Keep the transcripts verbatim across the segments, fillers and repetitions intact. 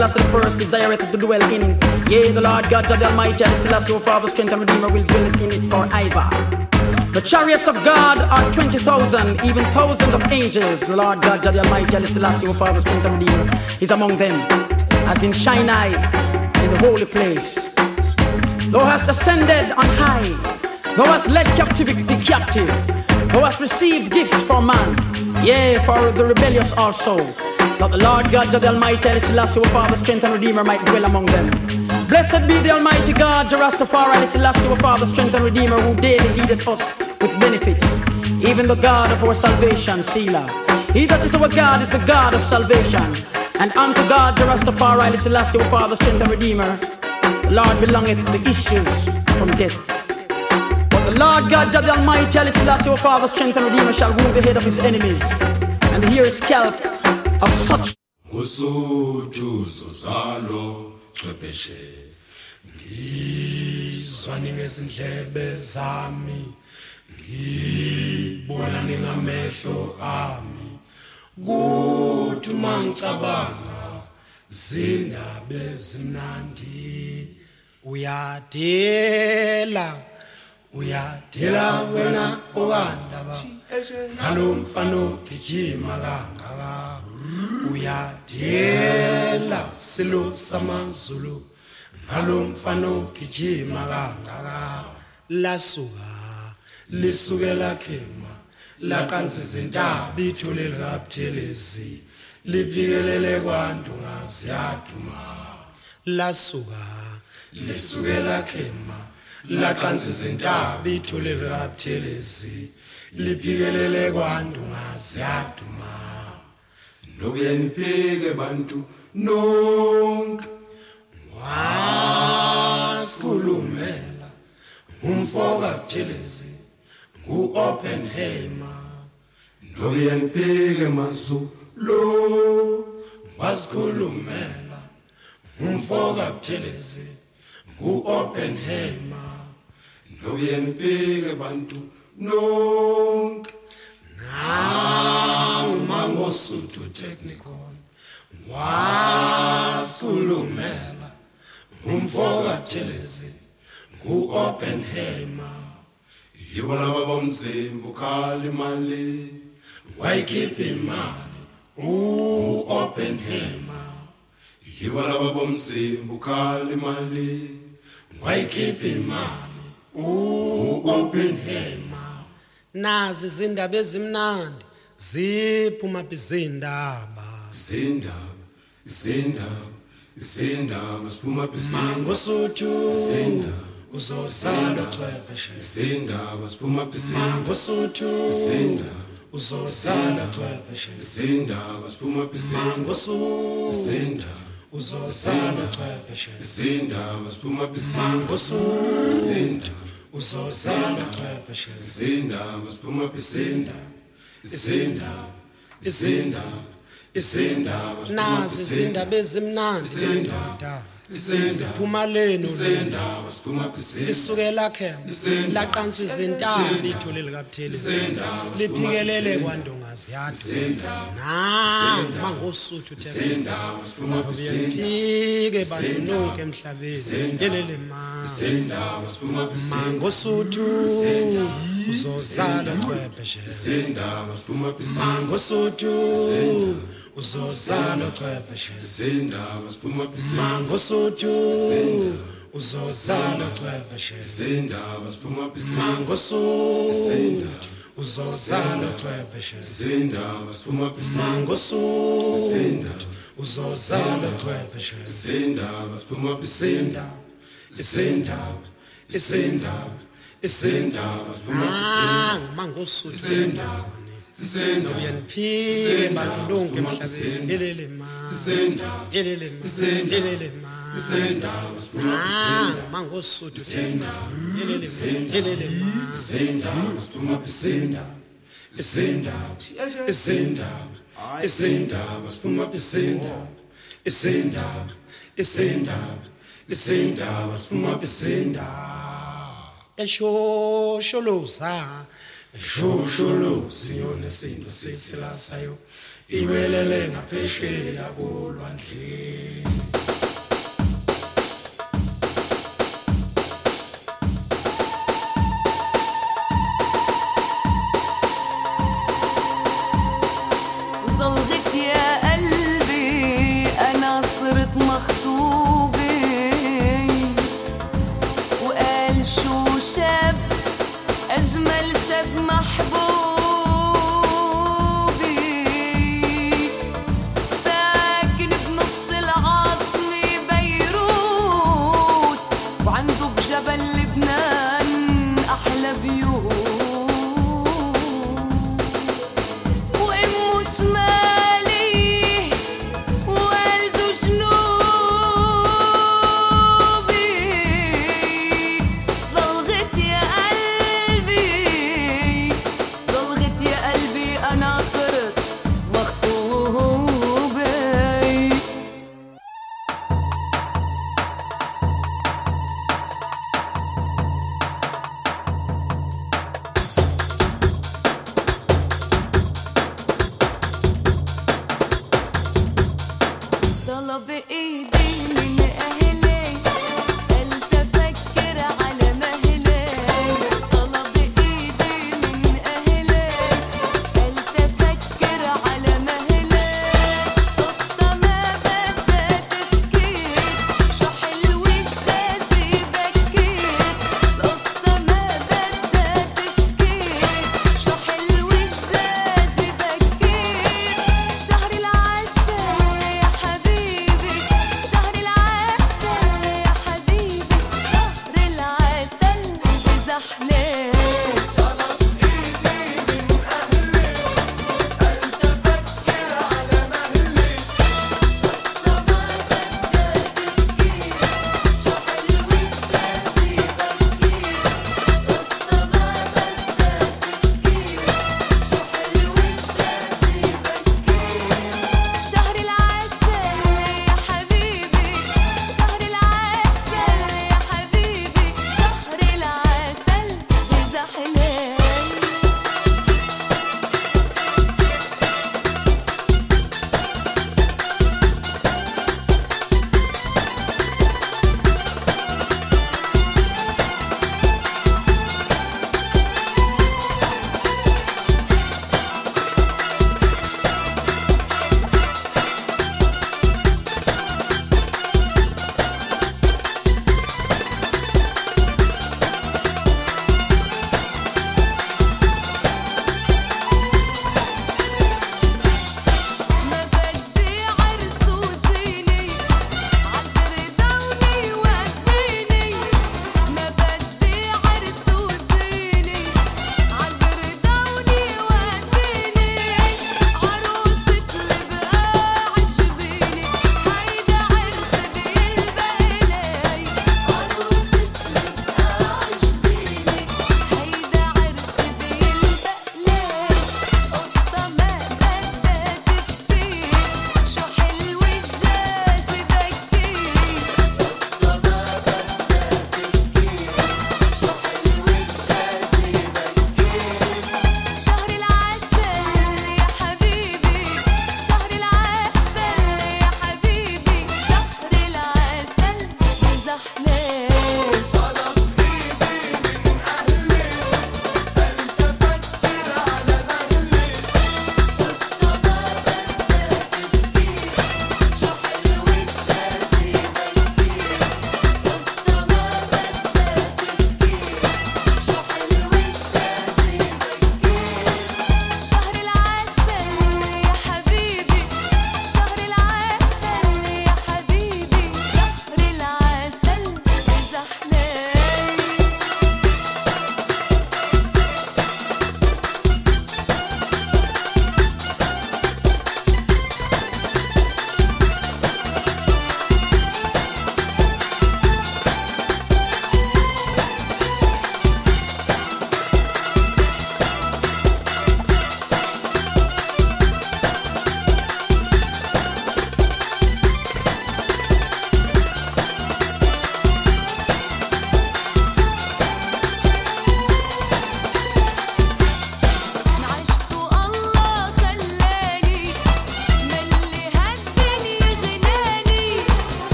That's the first desire to dwell in it. Yea, the Lord God, the Almighty, and Selassie, Father, strength and Redeemer, will dwell in it forever. The chariots of God are twenty thousand, even thousands of angels. The Lord God, the Almighty, and Selassie, Father, strength and Redeemer, is among them, as in Sinai, in the holy place. Thou hast ascended on high. Thou hast led captivity captive. Thou hast received gifts for man, yea, for the rebellious also, that the Lord God, the Almighty, and Selassie, Father, strength and Redeemer, might dwell among them. Blessed be the Almighty God, the Rastafari, and Selassie, Father, strength and Redeemer, who daily leadeth us with benefits, even the God of our salvation, Selah. He that is our God is the God of salvation, and unto God, the Rastafari, and Selassie, Father, strength and Redeemer, the Lord belongeth the issues from death. The Lord God, the Almighty, Ali Selassie, our Father, strength and Redeemer, shall wound the head of his enemies, and hear his scalp of such. Ngusuthu zozalo chwepheshe ngizwani ngezindlebe zami ngibona ningamehlo ami kuthi mangicabanga zindaba ezimnandi uyadela uyadela wena owandaba nalomfano gijima kangaka uyadela silo samazulu nalomfano gijima kangaka lasuka lisukela khema laqanza izintaba ithule likaphelezi liphikelele kwantu ngaziyaduma lasuka lisukela khema laqanza izintaba ithule likaphelezi liphikelele kwantu ngaziyaduma nokuyenipike bantu nonke wasikhulumela umfoka buthelezi ngu-Oppenheimer nokuyenipike mazulo wasikhulumela umfoka buthelezi ngu-Oppenheimer nokuyenipike bantu nonke Mangosuthu Technikon wasikhulumela umfoka buthelezi ngu-Oppenheimer yibo laba bomzimba ukhala imali wayikhipha imali u-Oppenheimer yibo laba bomzimba ukhala imali wayikhipha imali u-Oppenheimer nazi izindaba ezimnandi ziphuma bizindaba zindaba zindaba zindaba siphuma bizindaba Mangosuthu zindaba uzozala chwepheshe zindaba siphuma bizindaba Mangosuthu zindaba uzozala chwepheshe zindaba siphuma bizindaba Mangosuthu zindaba uzozala chwepheshe zindaba siphuma bizindaba Mangosuthu zindaba uzozala chwepheshe zindaba siphuma bizindaba zindaba zindaba zindaba nazi izindaba ezimnandi zindaba siphuma leno zindaba siphuma bizindaba lisukela khema laqansa izintaba ithole likaphelezi liphikelele kwandongazi yadu na Mangosuthu zindaba siphuma bizindaba phike bantu nonke emhlabeni yelele ma zindaba siphuma bizindaba Mangosuthu uzozala chwepheshe zindaba siphuma bizindaba Mangosuthu uzozala chwepheshe zindaba siphuma bizindaba Mangosuthu uzozala chwepheshe zindaba siphuma bizindaba Mangosuthu uzozala chwepheshe zindaba siphuma bizindaba Mangosuthu uzozala chwepheshe zindaba siphuma bizindaba zindaba zindaba zindaba siphuma bizindaba Mangosuthu zindaba zindaba uyaniphike bantu lonke emhlabeni yelele ma zindaba yelele ma yelele ma zindaba siphuma bizindaba Mangosuthu yelele ma yelele ma zindaba siphuma bizindaba zindaba zindaba zindaba siphuma bizindaba zindaba zindaba zindaba siphuma bizindaba eshosholoza eshosholoza yona isinto sesilasayo iwelele ngaphesheya kolwandle. ضلغت يا قلبي أنا صرت مخطوبة، وقال شو شاب أجمل شاب محبوبي، ساكن بنص العاصمة بيروت، وعنده بجبل لبنان أحلى بيوت، وأمه شمالي ووالده جنوبي. ضلغت يا قلبي ضلغت يا قلبي أنا صرت مخطوبة. طلب ايدي من اهلي قلت افكر على مهلي، طلب ايدي من اهلي قلت افكر على مهلي، قصة ما بدها تفكير شو حلو الشازي بكير، قصة ما بدها تفكير شو حلو الشازي بكير. شهر العسل يا حبيبي شهر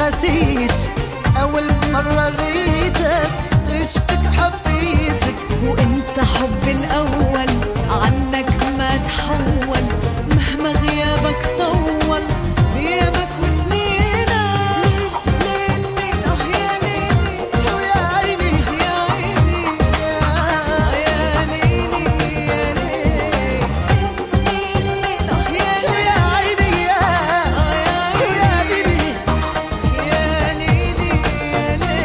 نسيت أول مرة ريتك عشتك حبيتك وانت حب الأول عنك ما تحول مهما غيابك طول غيابك وسنينك ليل ليل اه يا ليلي ويا عيني يا عيني يا ليلي يا ليلي ليل ليل اه يا عيني يا ليلي يا ليلي يا ليلي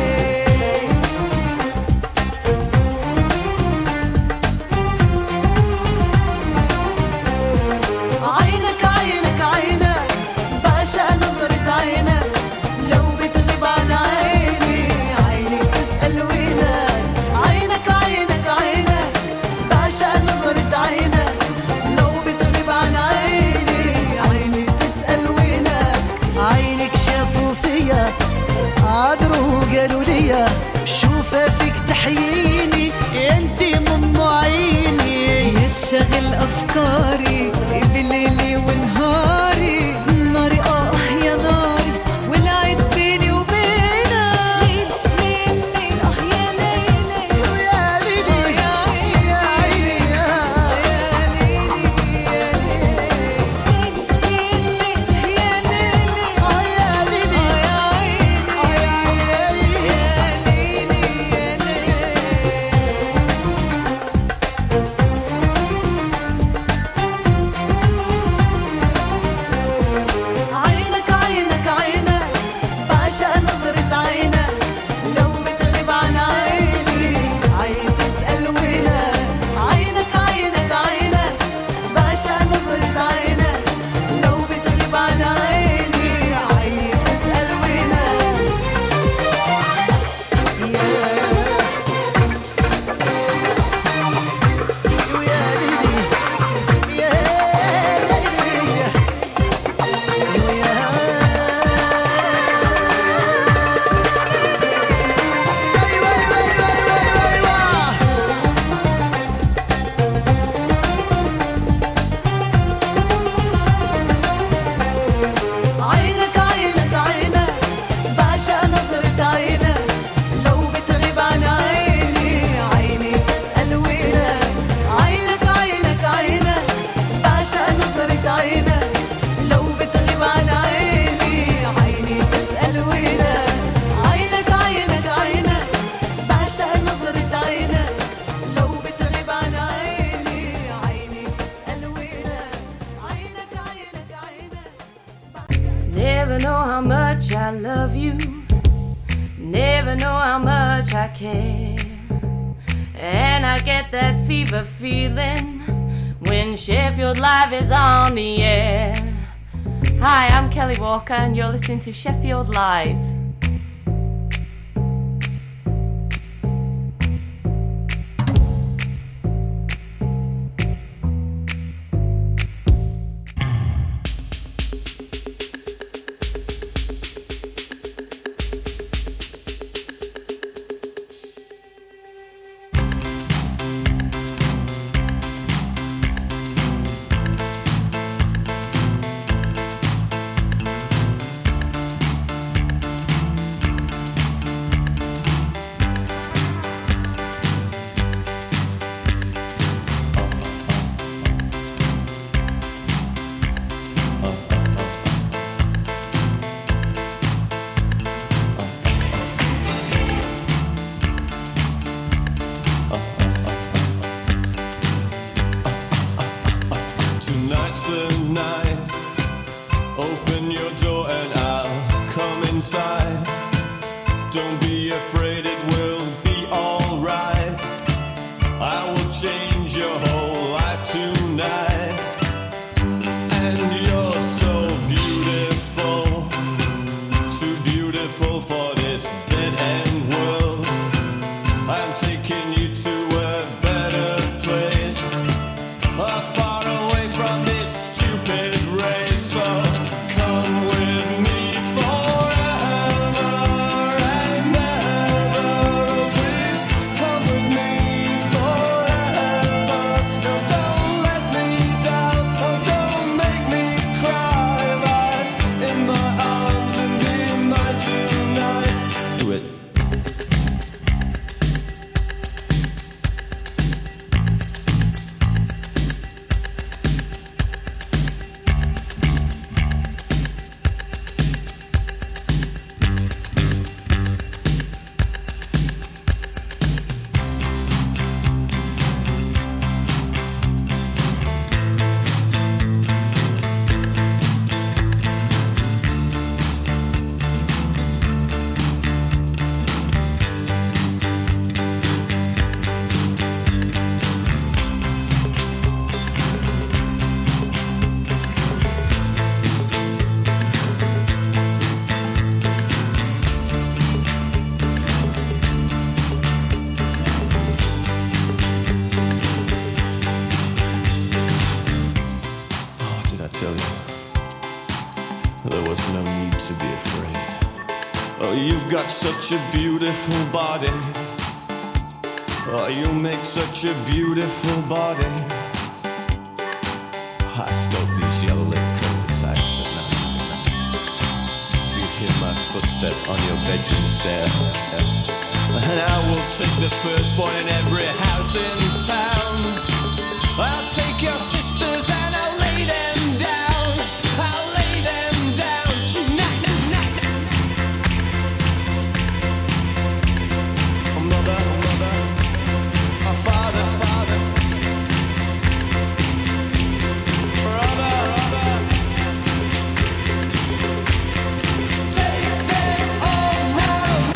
عينك عينك عينك بعشق نظرة عينك لو بتغيب عن عيني عيني تسأل وينك عينك عينك عينك بعشق نظرة عينك لو بتغيب عن عيني عيني تسأل وينك عينك شافوا فيا عذروا قالوا ليا شوفها فيك تحييني انتي من عيني يشغل أفكاري بليلي ونهاري ناري آه يا ناري والعيد بيني وبينك ليل ليل آه يا ليلي ويا ليلي آه يا عيني يا عيني يا يا ليلي يا ليلي ليل يا ليلي آه يا ليلي آه يا عيني آه يا ليلي يا ليلي يا ليلي عينك عينك عينك بعشق نظرة عينك لو بتغيب عن عيني عين تسأل وينك عينك عينك عينك بعشق نظرة عينك لو بتغيب عن عيني عين تسأل وينك يا ليلي يا ليلي عينك عينك عينك بعشق نظرة عينك لو بتغيب عن عيني عيني تسأل وينك عينك عينك عينك بعشق نظرة عينك لو بتغيب عن عيني عيني تسأل وينك عينك عينك عينك بعشق نظرة عينك لو بتغيب عن عيني عيني تسأل وينك عينك عينك عينك Never know how much I love you. Never know how much I care. And I get that fever feeling when Sheffield Live is on the air. Hi, I'm Kelly Walker and you're listening to Sheffield Live. Tonight's the night. Open your door and I'll come inside. Don't be afraid, it will be alright. I will change your whole life tonight. And you're so beautiful, too beautiful for this dead end world. I'm taking you to a better place, far away from this stupid race. So come with me forever and ever. Please come with me forever. No, don't let me Oh, you've got such a beautiful body. Oh, you make such a beautiful body. I stop these yellow cul-de-sacs at night. You hear my footstep on your bedroom stair. And I will take the firstborn in every house in town. I'll take your sisters and I'll lay them down. I'll lay them down tonight. Oh, mother, mother, oh, father, father, brother, brother. Take them all now.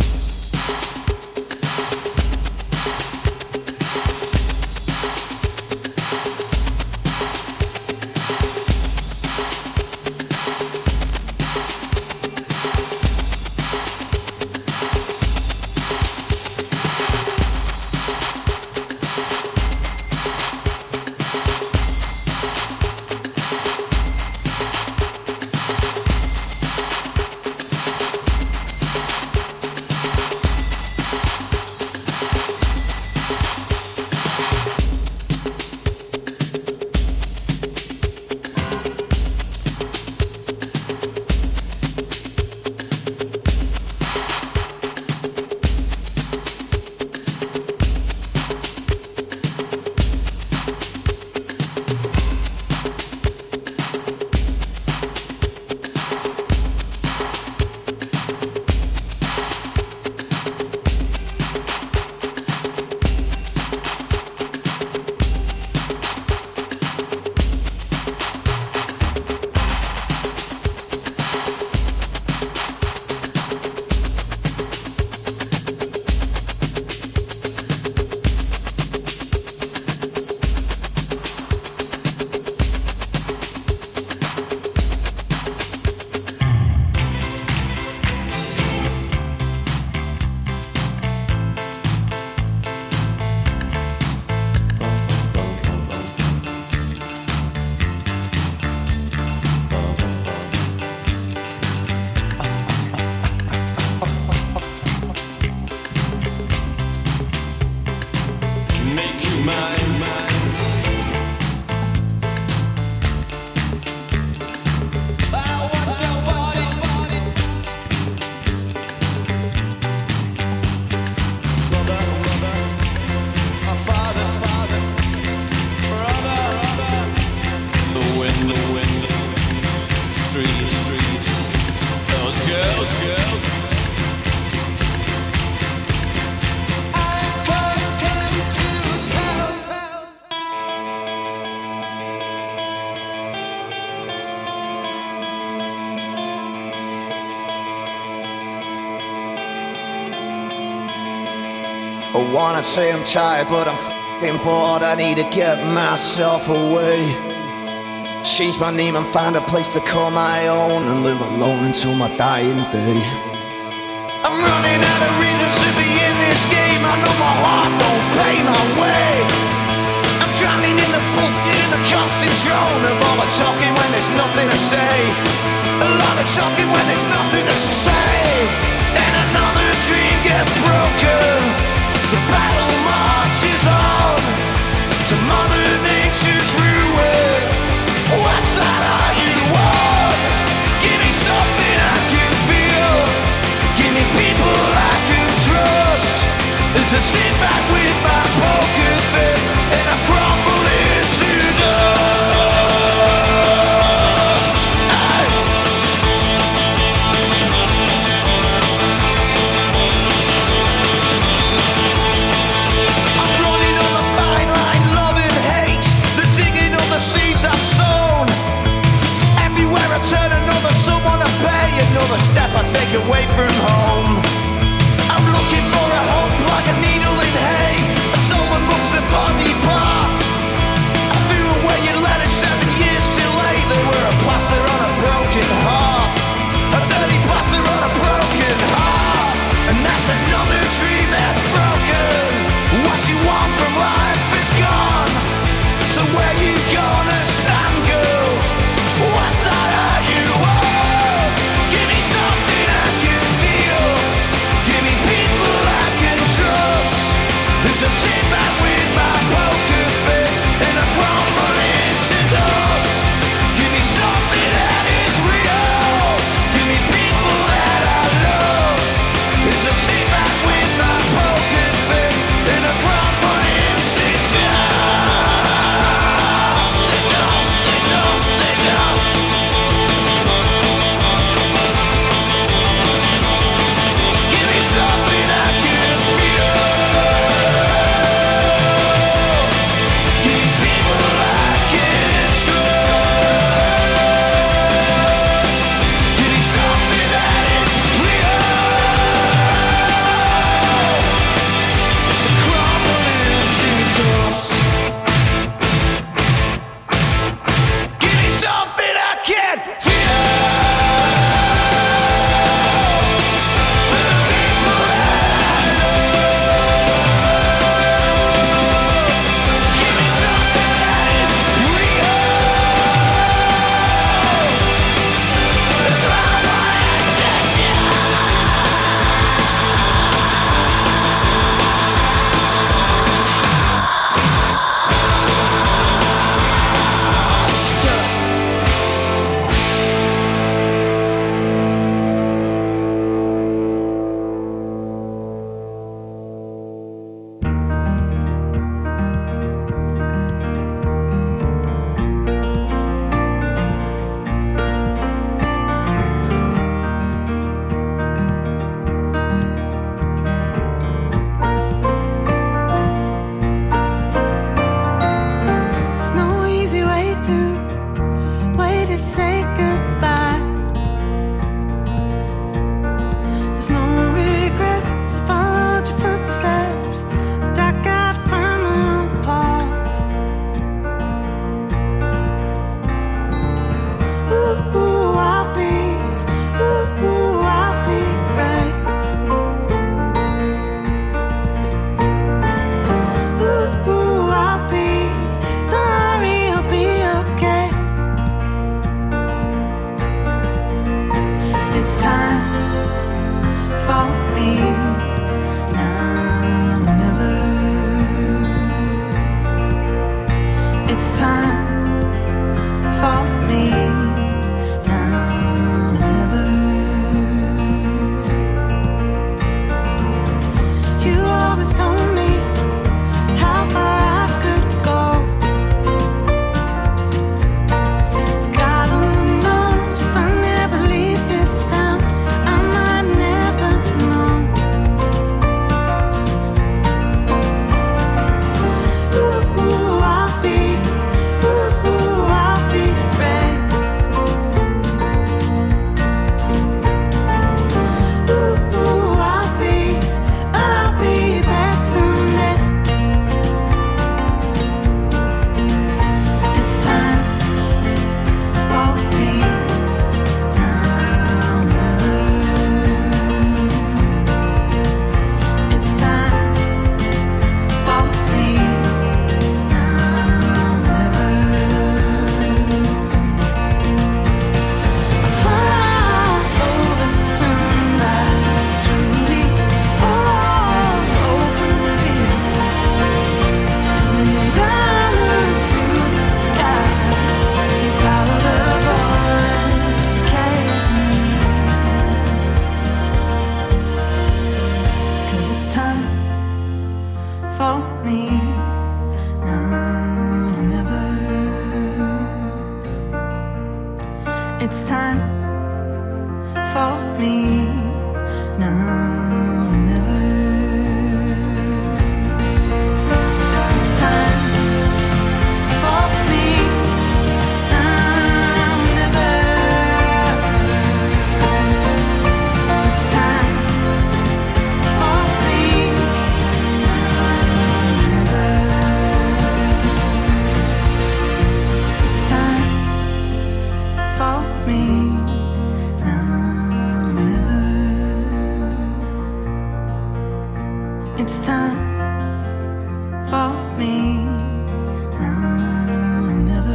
I wanna say I'm tired, but I'm f***ing bored. I need to get myself away. Change my name and find a place to call my own, and live alone until my dying day. I'm running out of reasons to be in this game. I know my heart don't pay my way. I'm drowning in the bullshit, in the constant drone of all the talking when there's nothing to say. A lot of talking when there's nothing to say. And another dream gets broken. The battle marches on to Mother Nature's ruin. What's that all you want? Give me something I can feel. Give me people I can trust. And to sit back with my poker face and I crumble into dust. I It's time for me now and never. It's time for me now and never. It's time for me now and never. It's time for me now and never. It's time for me now and never.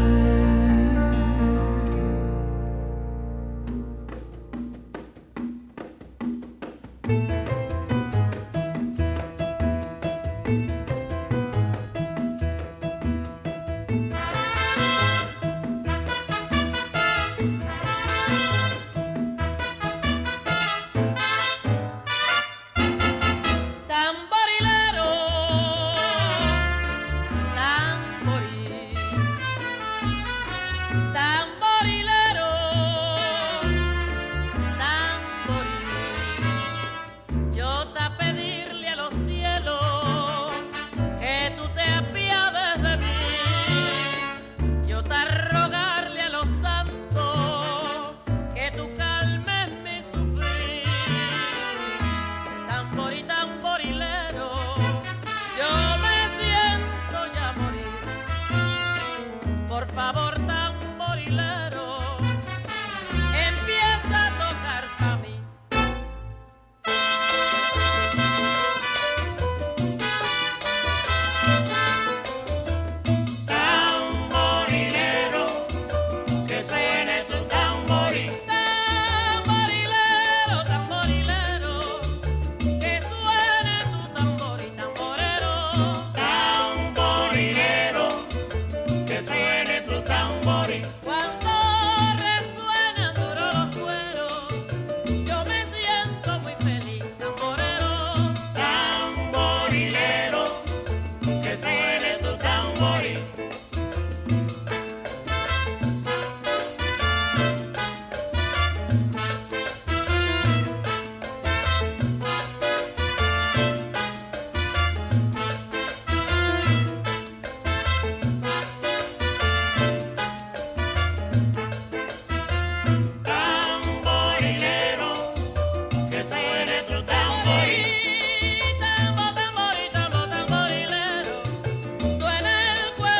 Tamborilero, tamboril, tamborilero, tamboril. Yo te a pedirle a los cielos que tú te apiades de mí. Yo te a rogarle a los santos que tú calmes mi sufrir. Tambori, tamborilero, yo me siento ya morir. Por favor, tamborilero, empieza a tocar pa' mí. Tamborilero, que suene tu tamboril. Tamborilero, tamborilero, que suene tu tambor y tamborero. Tamborilero, que suene tu tamboril. Cuando resuenan duro los cueros, yo me siento muy feliz, tamborero. Tamborilero, que suene tu tamboril. Tamborilero, que suene tu tamboril. Tambo, tambo, tambo, tamborilero, suena el cuero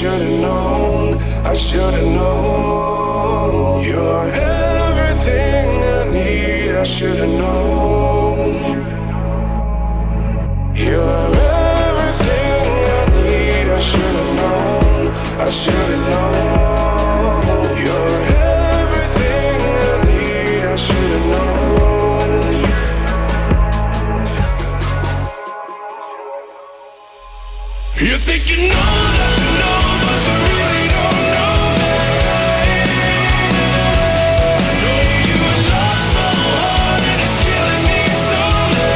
should've known, I should've known. You're everything I need, I should've known. You're everything I need, I should've known, I should've known. You're everything I need, I should've known. You think you know that you know, but you really don't know me. I know you love so hard and it's killing me slowly.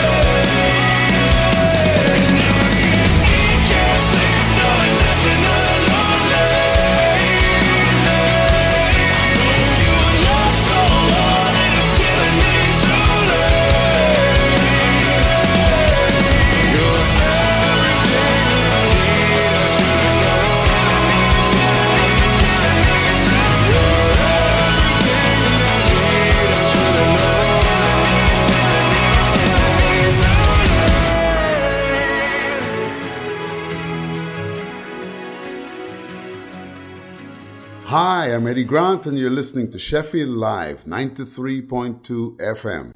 And now I can't eat, can't sleep, knowing that you're not lonely. I know you love so hard and it's killing me slowly. You're everything I need, I should've known. You're everything I need, I should've known. Hi, I'm Eddie Grant, and you're listening to Sheffield Live, ninety-three point two F M.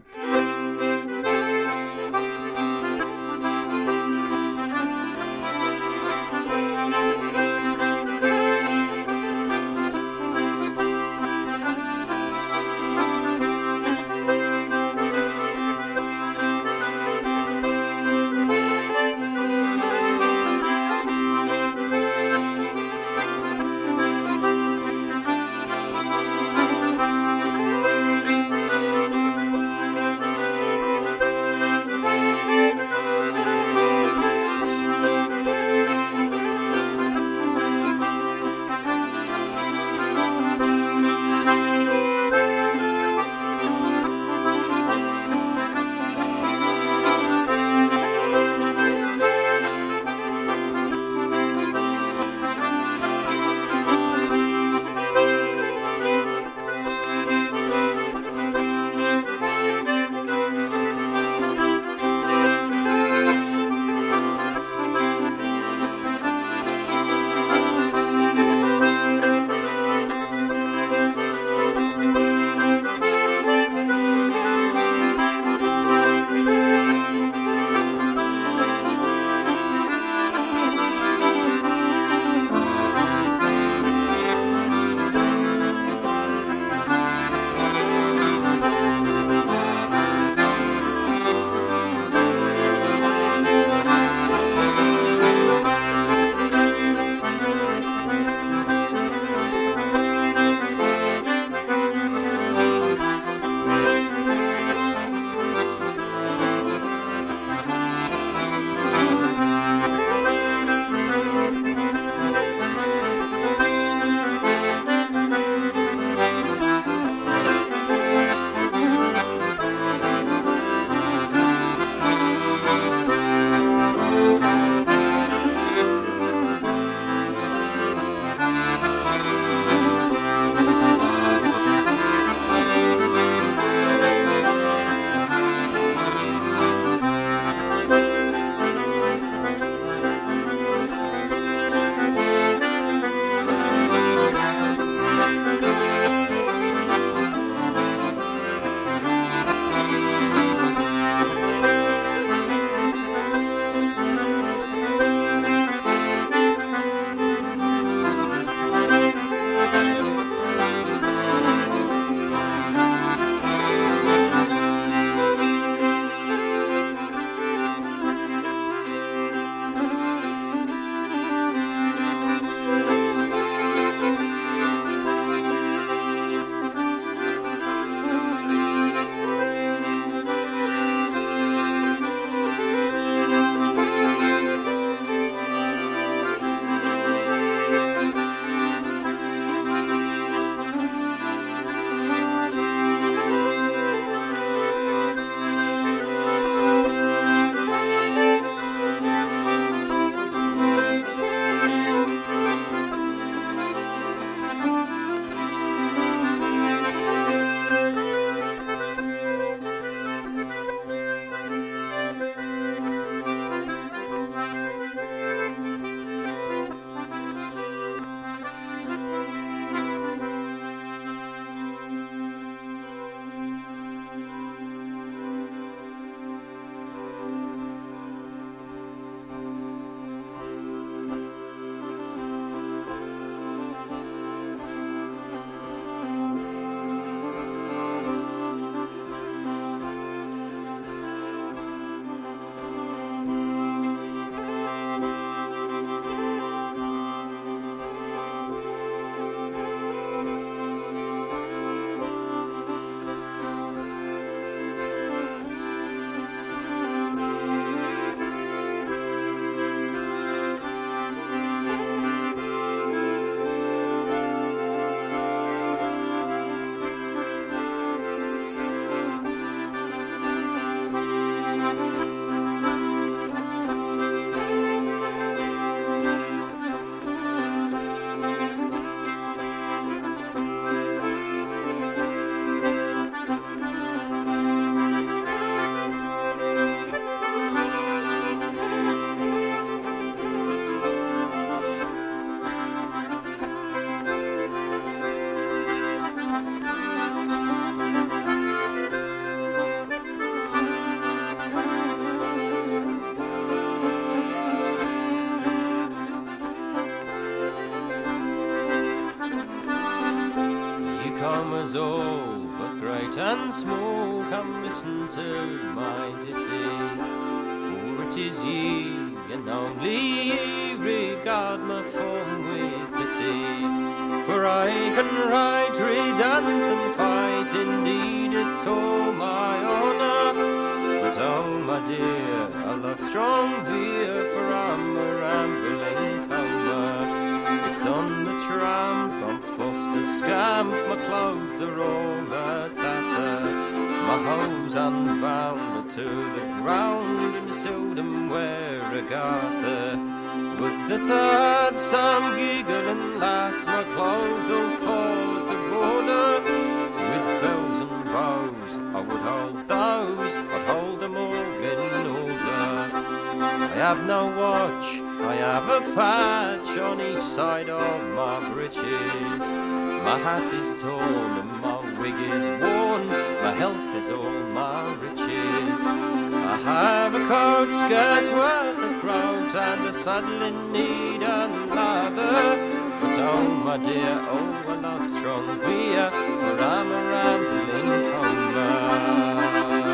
is all, both great and small, come listen to my ditty. For it is ye, and only ye, regard my form with pity. For I can ride, re-dance and fight, indeed it's all my honour. But oh my dear, I love strong beer, for I'm a rambling comer. It's on the tramp, I'm forced to scamp, my clothes are all a tatter. My hose unbound to the ground, and seldom wear a garter. Would that I had some giggle and lass, my clothes all fall to border. With bells and bows, I would hold those, I'd hold them all in order. I have no watch, I have a patch on each side of my breeches. My hat is torn and my wig is worn, my health is all my riches. I have a coat scarce worth a groat, and a saddle in need and leather. But oh my dear, oh I love strong beer, for I'm a rambling comer.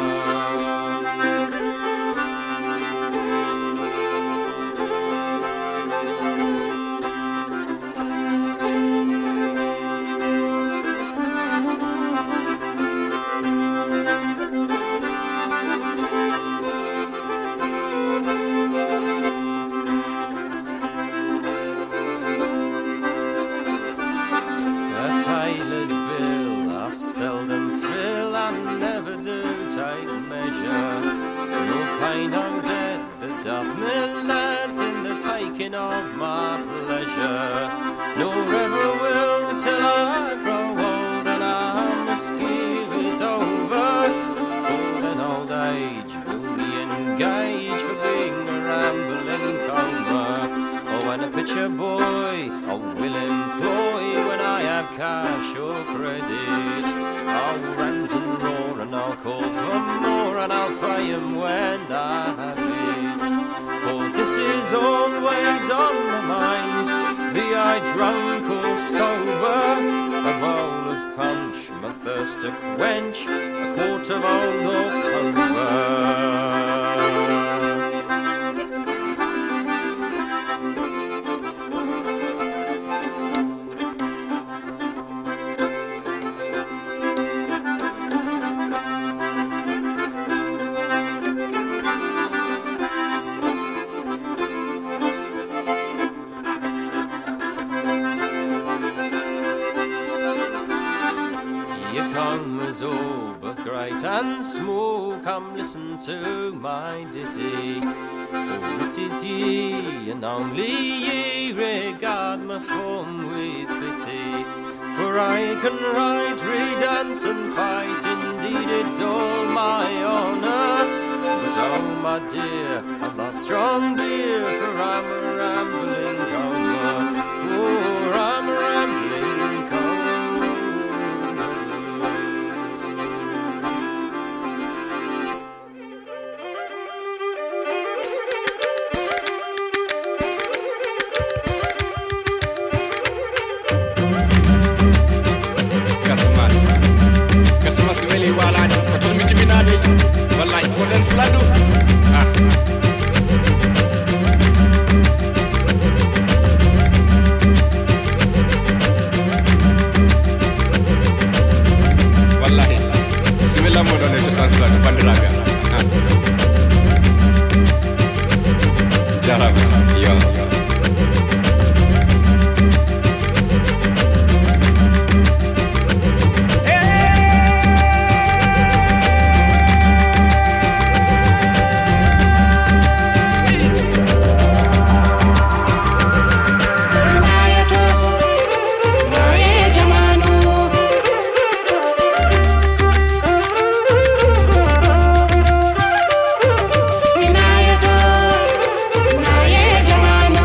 Seldom fill and never do take measure. No pain, no debt that doth me let in the taking of my pleasure. Nor ever will till I grow old, and I must give it over. For then old age will be engaged for being a rambling comer. Oh, when a picture boy I will employ when I have cash or credit. I'll rant and roar and I'll call for more, and I'll pay him when I have it. For this is always on my mind, be I drunk or sober. A bowl of punch, my thirst to quench, a quart of old October. All both great and small, come listen to my ditty. For it is ye, and only ye, regard my form with pity. For I can ride, re-dance and fight, indeed it's all my honour. But oh my dear, I love strong beer, for I'm a rambling comer. For I'm a rambling comer. Really well, I told me to be naughty, but like golden flood. Ah. Wallahi, similar mode on the Chosan flood, Bandiraga. Jarab, yo. Jamano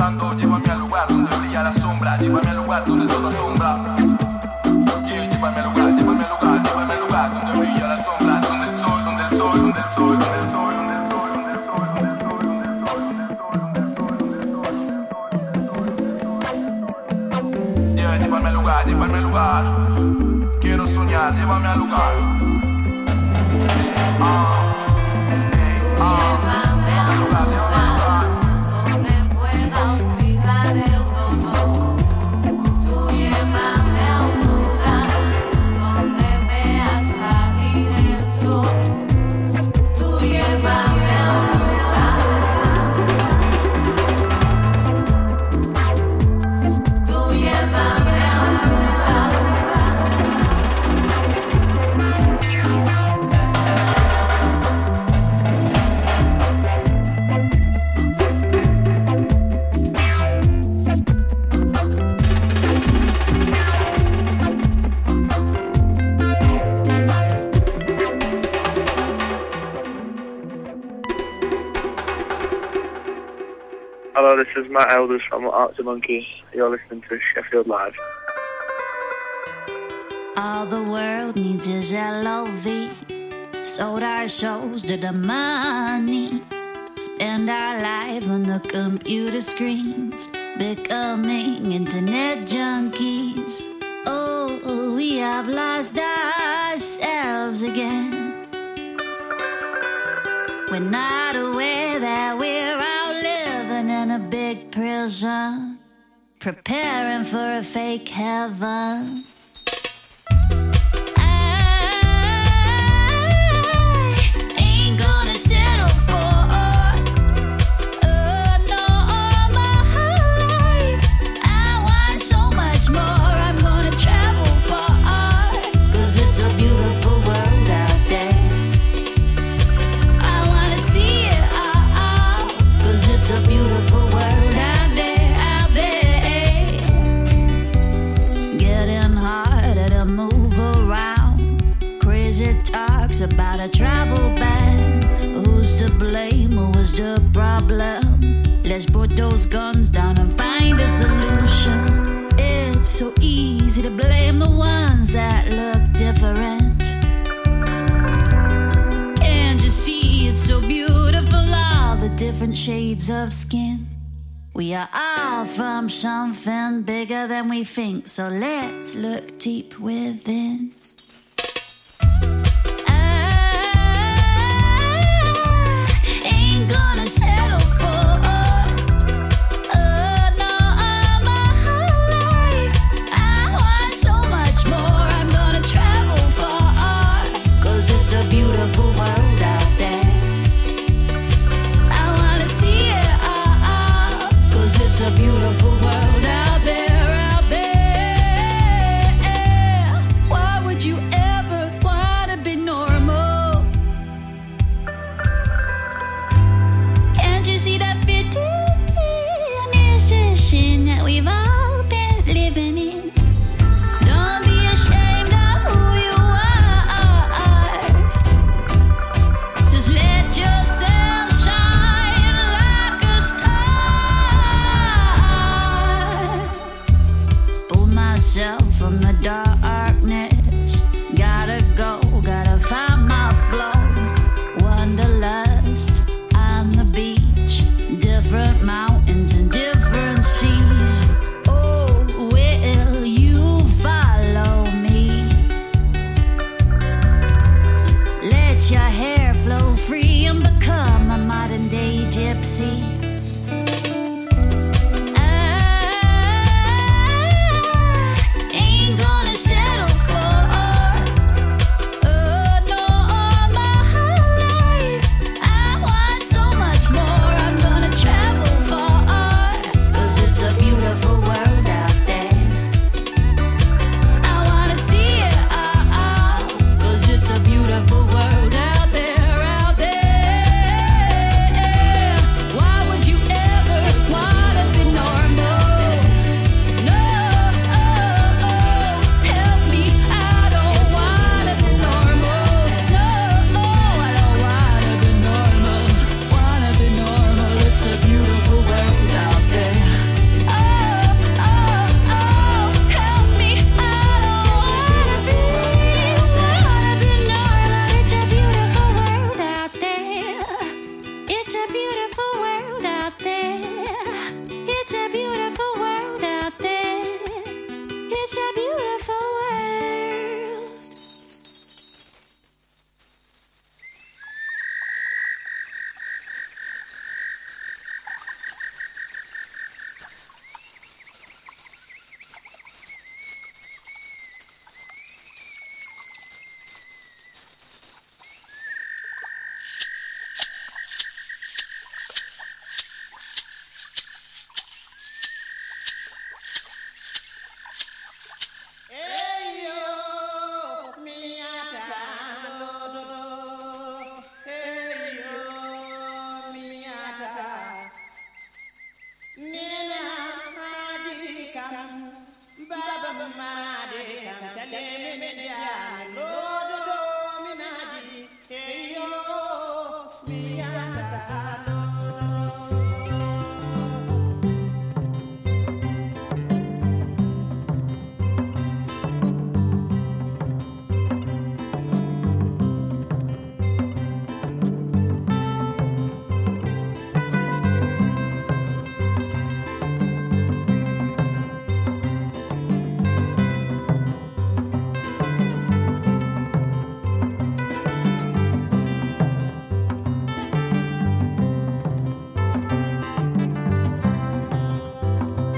buscando, llévame al lugar donde brilla la sombra, llévame al lugar donde todo asombra. Yeah, llévame al lugar, llévame al lugar, llévame al lugar donde brilla la sombra, donde el sol, donde el sol, donde el sol, donde el sol, donde el sol, donde el sol, donde el sol, donde el sol, donde el sol, donde el sol. Yeah, llévame al lugar, llévame al lugar. Quiero soñar, llévame al lugar. Ah. Hello, this is Matt Elders from Arctic Monkeys. You're listening to Sheffield Live. All the world needs is L O V. Sold our souls to the money. Spend our life on the computer screens, becoming internet junkies. Oh, we have lost ourselves again. We're not aware that we're out living in a big prison, preparing for a fake heaven. About a travel ban, who's to blame, who was the problem? Let's put those guns down and find a solution. It's so easy to blame the ones that look different. Can't you see it's so beautiful, all the different shades of skin? We are all from something bigger than we think, so let's look deep within. Gonna settle for uh, uh, no, all my life. I want so much more. I'm gonna travel far, cause it's a beautiful world out there. I wanna see it all, cause it's a beautiful world out there, out there. What would you kam baba made kam saleme media lodo minaji eyo mi ata